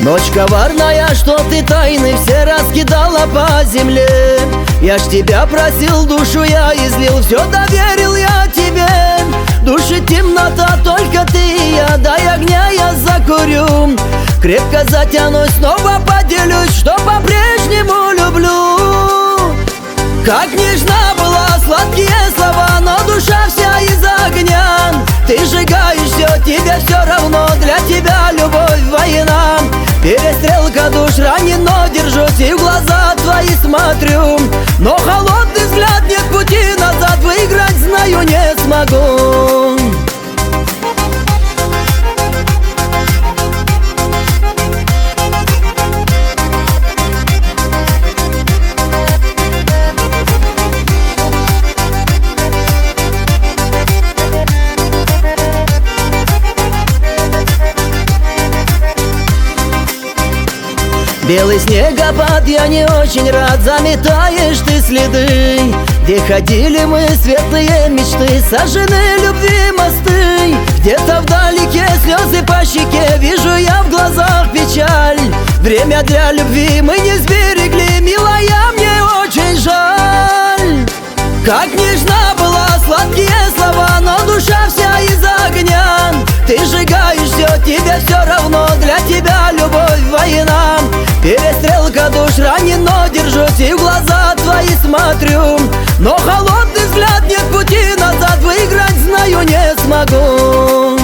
Ночь коварная, что ты тайны все раскидала по земле. Я ж тебя просил, душу я излил, все доверил я тебе. Души темнота, только ты и я, дай огня я закурю. Крепко затянусь, снова поделюсь, что по-прежнему люблю. Как нежна была, сладкие слова, но душа вся из огня. Ты сжигаешь все, тебе все равно, для тебя любовь война. Перестрелка душ ранен, но держусь и в глаза твои смотрю. Но холодный взгляд, нет пути назад, выиграть знаю не смогу. Белый снегопад, я не очень рад, заметаешь ты следы. Где ходили мы, светлые мечты, сожжены любви мосты. Где-то вдалеке слезы по щеке, вижу я в глазах печаль. Время для любви мы не сберегли, милая, мне очень жаль. Как нежна была, сладкие слова, но душа вся из огня. Ты сжигаешь все, тебе все равно, для тебя любовь война. Перестрелка душ ранен, но держусь и в глаза твои смотрю. Но холодный взгляд, нет пути назад, выиграть знаю не смогу.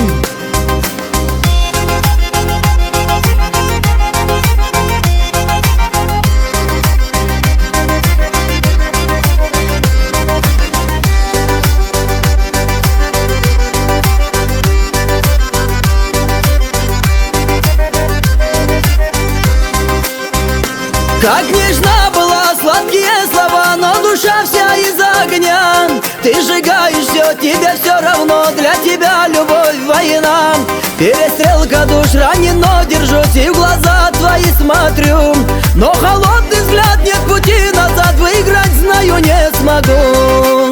Как нежна была, сладкие слова, но душа вся из огня. Ты сжигаешь все, тебе все равно, для тебя любовь война. Перестрелка душ ранен, но держусь и в глаза твои смотрю. Но холодный взгляд, нет пути назад, выиграть знаю не смогу.